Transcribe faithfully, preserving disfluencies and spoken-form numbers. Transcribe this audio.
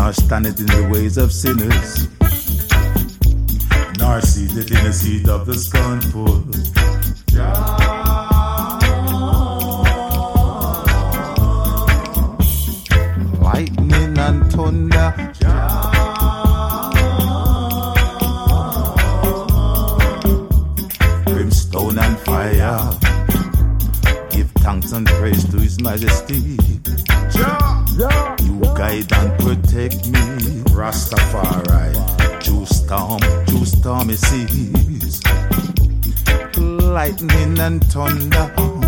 nor stand it in the ways of sinners, nor seat it in the seat of the scornful. Lightning and thunder, brimstone and fire, give thanks and praise to His Majesty. You guide and protect me, Rastafari. Through storm, through stormy seas, lightning and thunder,